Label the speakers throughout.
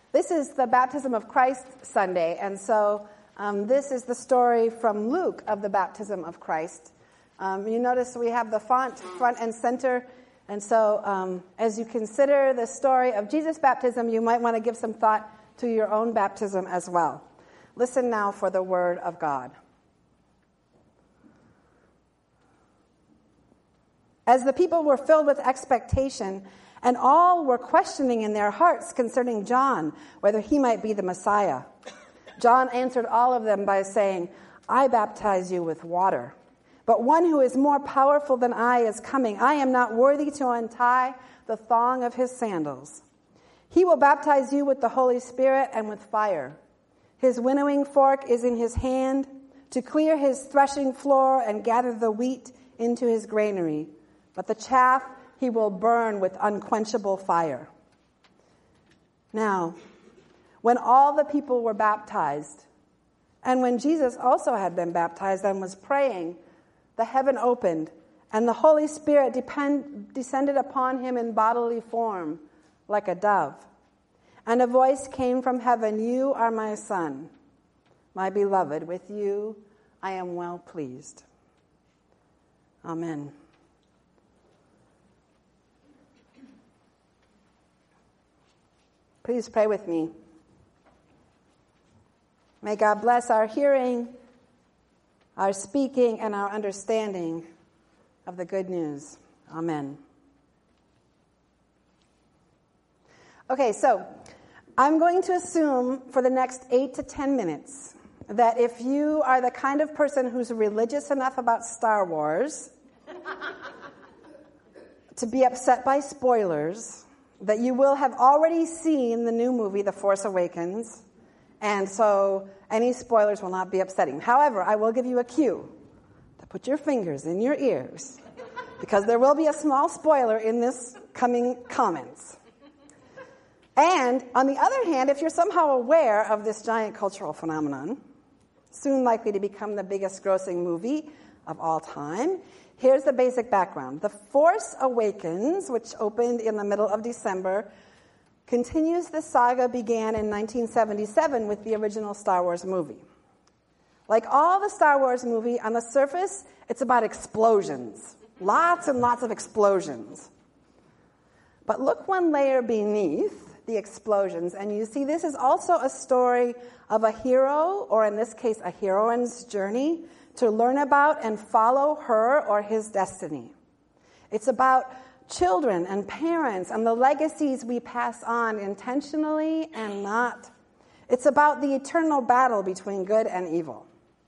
Speaker 1: This is the Baptism of Christ Sunday, and so this is the story from Luke of the Baptism of Christ. You notice we have the font front and center, and so as you consider the story of Jesus' baptism, you might want to give some thought to your own baptism as well. Listen now for the word of God. As the people were filled with expectation, and all were questioning in their hearts concerning John, whether he might be the Messiah, John answered all of them by saying, I baptize you with water, but one who is more powerful than I is coming. I am not worthy to untie the thong of his sandals. He will baptize you with the Holy Spirit and with fire. His winnowing fork is in his hand to clear his threshing floor and gather the wheat into his granary, but the chaff he will burn with unquenchable fire. Now, when all the people were baptized, and when Jesus also had been baptized and was praying, the heaven opened, and the Holy Spirit descended upon him in bodily form, like a dove. And a voice came from heaven, You are my Son, my beloved. With you I am well pleased. Amen. Please pray with me. May God bless our hearing, our speaking, and our understanding of the good news. Amen. Okay, so I'm going to assume for the next 8 to 10 minutes that if you are the kind of person who's religious enough about Star Wars to be upset by spoilers, that you will have already seen the new movie, The Force Awakens, and so any spoilers will not be upsetting. However, I will give you a cue to put your fingers in your ears, because there will be a small spoiler in this coming comments. And on the other hand, if you're somehow aware of this giant cultural phenomenon, soon likely to become the biggest grossing movie of all time, here's the basic background. The Force Awakens, which opened in the middle of December, continues the saga began in 1977 with the original Star Wars movie. Like all the Star Wars movie, on the surface, it's about explosions. Lots and lots of explosions. But look one layer beneath the explosions, and you see this is also a story of a hero, or in this case, a heroine's journey to learn about and follow her or his destiny. It's about children and parents and the legacies we pass on intentionally and not. It's about the eternal battle between good and evil.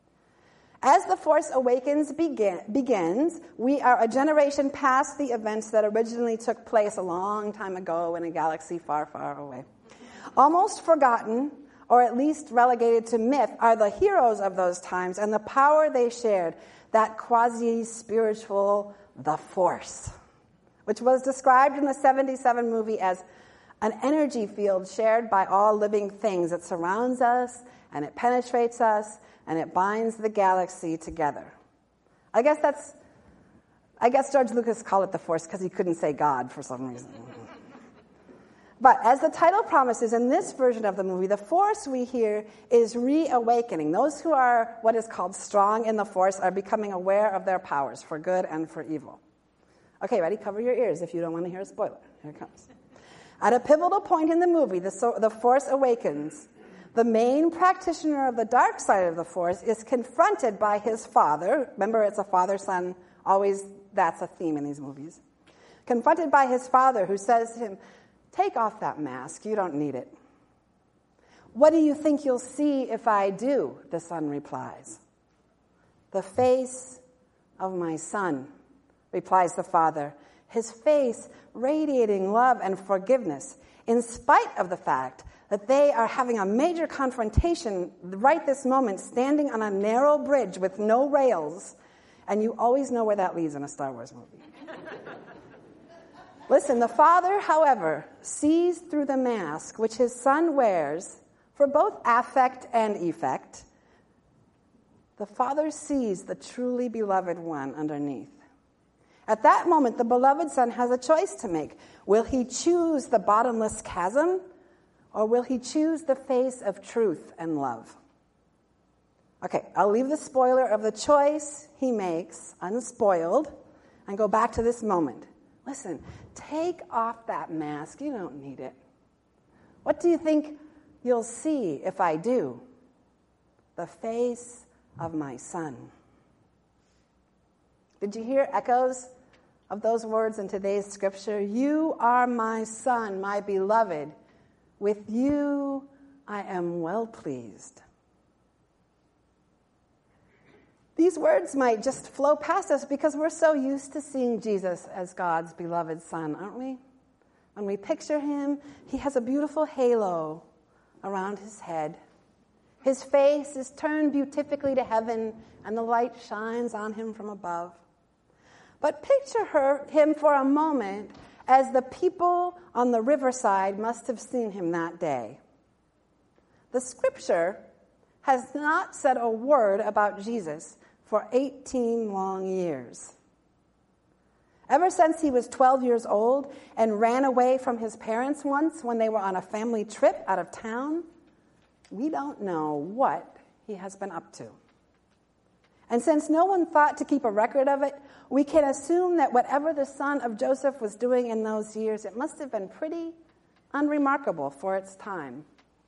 Speaker 1: As The Force Awakens begins, we are a generation past the events that originally took place a long time ago in a galaxy far, far away. Almost forgotten, or at least relegated to myth, are the heroes of those times and the power they shared, that quasi-spiritual The Force, which was described in the 77 movie as an energy field shared by all living things. It surrounds us, and it penetrates us, and it binds the galaxy together. I guess George Lucas called it the Force because he couldn't say God for some reason. But as the title promises, in this version of the movie, the Force we hear is reawakening. Those who are what is called strong in the Force are becoming aware of their powers for good and for evil. Okay, ready? Cover your ears if you don't want to hear a spoiler. Here it comes. At a pivotal point in the movie, the Force Awakens, the main practitioner of the dark side of the Force is confronted by his father. Remember, it's a father-son. Always that's a theme in these movies. Confronted by his father, who says to him, take off that mask. You don't need it. What do you think you'll see if I do? The son replies. The face of my son, replies the father, his face radiating love and forgiveness, in spite of the fact that they are having a major confrontation right this moment, standing on a narrow bridge with no rails, and you always know where that leads in a Star Wars movie. Listen, the father, however, sees through the mask which his son wears for both affect and effect. The father sees the truly beloved one underneath. At that moment, the beloved son has a choice to make. Will he choose the bottomless chasm, Or will he choose the face of truth and love? Okay, I'll leave the spoiler of the choice he makes unspoiled and go back to this moment. Listen, take off that mask. You don't need it. What do you think you'll see if I do? The face of my Son. Did you hear echoes of those words in today's scripture? You are my Son, my beloved. With you I am well pleased. These words might just flow past us because we're so used to seeing Jesus as God's beloved Son, aren't we? When we picture him, he has a beautiful halo around his head. His face is turned beatifically to heaven, and the light shines on him from above. But picture him for a moment as the people on the riverside must have seen him that day. The scripture has not said a word about Jesus for 18 long years. Ever since he was 12 years old and ran away from his parents once when they were on a family trip out of town, we don't know what he has been up to. And since no one thought to keep a record of it, we can assume that whatever the son of Joseph was doing in those years, it must have been pretty unremarkable for its time.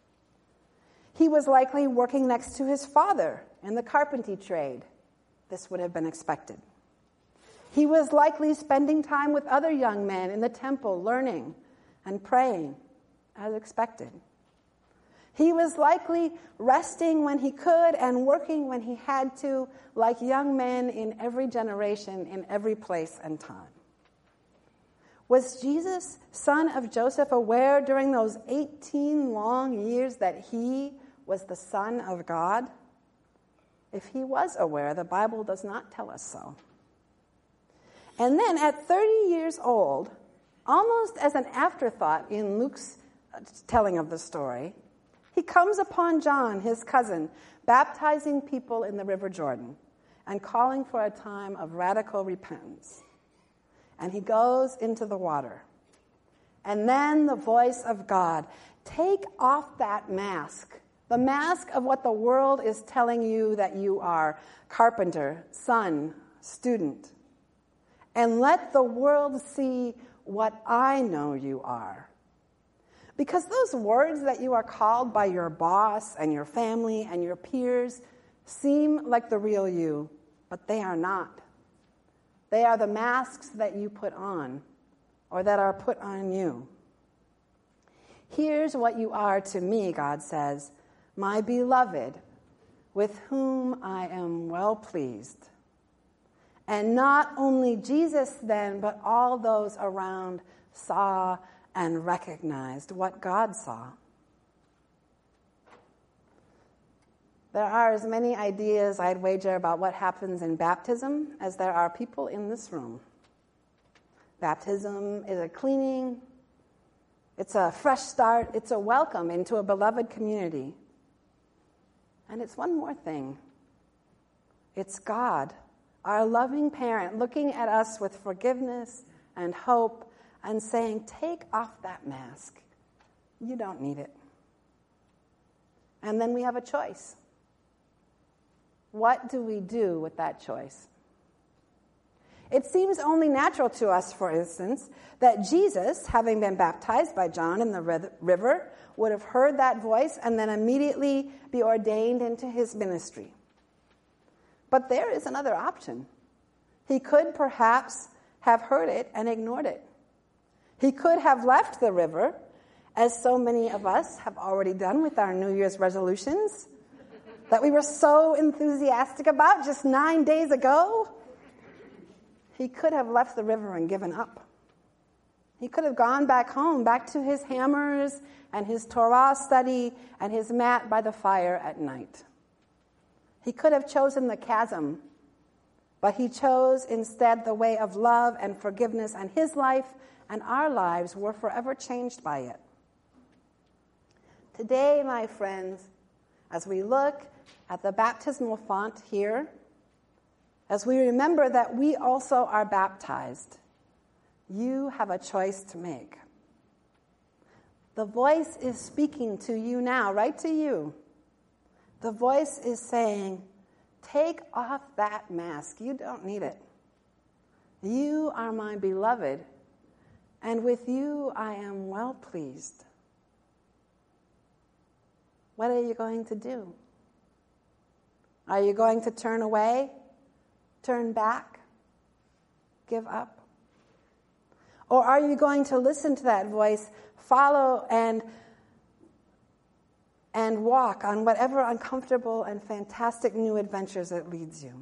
Speaker 1: He was likely working next to his father in the carpentry trade. This would have been expected. He was likely spending time with other young men in the temple, learning and praying, as expected. He was likely resting when he could and working when he had to, like young men in every generation, in every place and time. Was Jesus, son of Joseph, aware during those 18 long years that he was the Son of God? If he was aware, the Bible does not tell us so. And then at 30 years old, almost as an afterthought in Luke's telling of the story, he comes upon John, his cousin, baptizing people in the River Jordan and calling for a time of radical repentance. And he goes into the water. And then the voice of God, take off that mask, the mask of what the world is telling you that you are, carpenter, son, student, and let the world see what I know you are. Because those words that you are called by your boss and your family and your peers seem like the real you, but they are not. They are the masks that you put on or that are put on you. Here's what you are to me, God says, my beloved, with whom I am well pleased. And not only Jesus then, but all those around saw and recognized what God saw. There are as many ideas, I'd wager, about what happens in baptism as there are people in this room. Baptism is a cleaning, it's a fresh start, it's a welcome into a beloved community. And it's one more thing. It's God, our loving parent, looking at us with forgiveness and hope and saying, take off that mask. You don't need it. And then we have a choice. What do we do with that choice? It seems only natural to us, for instance, that Jesus, having been baptized by John in the river, would have heard that voice and then immediately be ordained into his ministry. But there is another option. He could perhaps have heard it and ignored it. He could have left the river, as so many of us have already done with our New Year's resolutions that we were so enthusiastic about just 9 days ago. He could have left the river and given up. He could have gone back home, back to his hammers and his Torah study and his mat by the fire at night. He could have chosen the chasm, but he chose instead the way of love and forgiveness, and his life and our lives were forever changed by it. Today, my friends, as we look at the baptismal font here, as we remember that we also are baptized, you have a choice to make. The voice is speaking to you now, right to you. The voice is saying, take off that mask. You don't need it. You are my beloved, and with you I am well pleased. What are you going to do? Are you going to turn away, turn back, give up? Or are you going to listen to that voice, follow and walk on whatever uncomfortable and fantastic new adventures it leads you?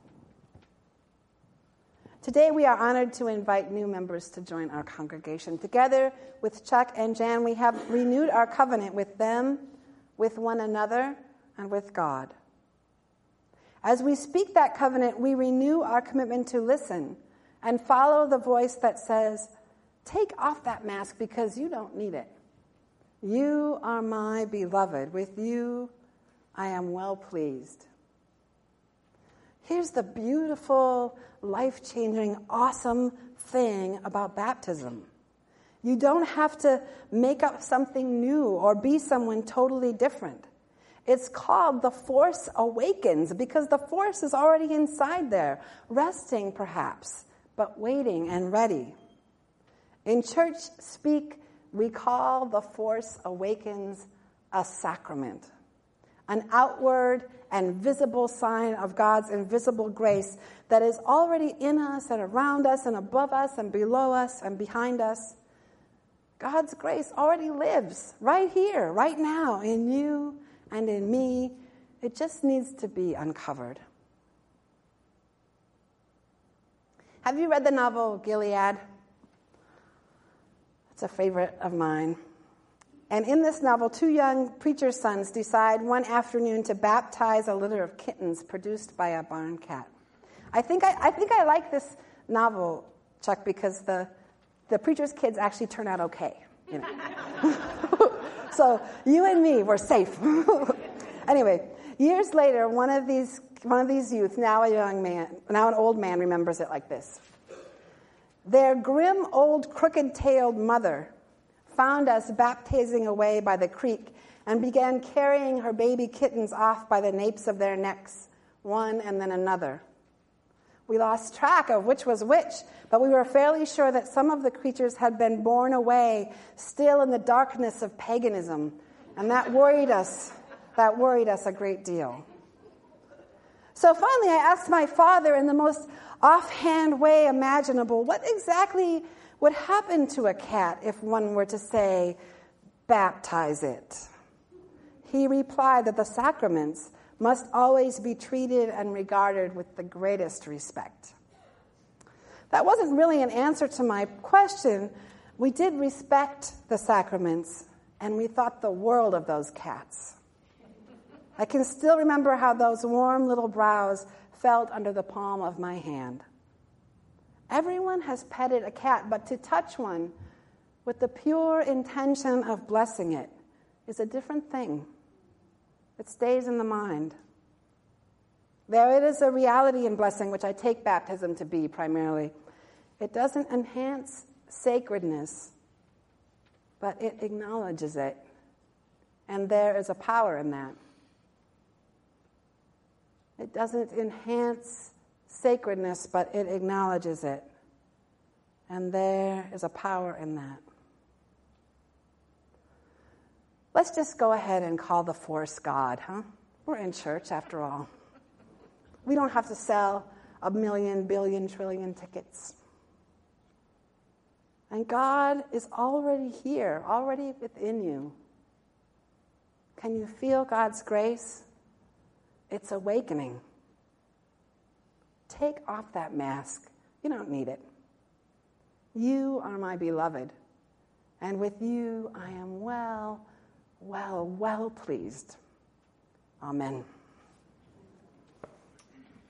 Speaker 1: Today we are honored to invite new members to join our congregation. Together with Chuck and Jan, we have renewed our covenant with them, with one another, and with God. As we speak that covenant, we renew our commitment to listen and follow the voice that says, take off that mask because you don't need it. You are my beloved. With you, I am well pleased. Here's the beautiful, life-changing, awesome thing about baptism. You don't have to make up something new or be someone totally different. It's called the Force Awakens because the Force is already inside there, resting perhaps, but waiting and ready. In church speak, we call the Force Awakens a sacrament, an outward and visible sign of God's invisible grace that is already in us and around us and above us and below us and behind us. God's grace already lives right here, right now, in you and in me. It just needs to be uncovered. Have you read the novel Gilead? It's a favorite of mine. And in this novel, two young preacher's sons decide one afternoon to baptize a litter of kittens produced by a barn cat. I think I like this novel, Chuck, because the preacher's kids actually turn out okay. You know. So you and me, we're safe. Anyway, years later, one of these youth, now an old man, remembers it like this. Their grim old crooked-tailed mother found us baptizing away by the creek and began carrying her baby kittens off by the napes of their necks, one and then another. We lost track of which was which, but we were fairly sure that some of the creatures had been borne away, still in the darkness of paganism, and that worried us a great deal. So finally I asked my father in the most offhand way imaginable, what exactly would happen to a cat if one were to say, baptize it? He replied that the sacraments must always be treated and regarded with the greatest respect. That wasn't really an answer to my question. We did respect the sacraments, and we thought the world of those cats. I can still remember how those warm little brows felt under the palm of my hand. Everyone has petted a cat, but to touch one with the pure intention of blessing it is a different thing. It stays in the mind. There is a reality in blessing, which I take baptism to be primarily. It doesn't enhance sacredness, but it acknowledges it. And there is a power in that. It doesn't enhance sacredness, but it acknowledges it. And there is a power in that. Let's just go ahead and call the force God, huh? We're in church, after all. We don't have to sell 1 million, billion, trillion tickets. And God is already here, already within you. Can you feel God's grace? It's awakening. Take off that mask. You don't need it. You are my beloved, and with you I am well pleased. Amen.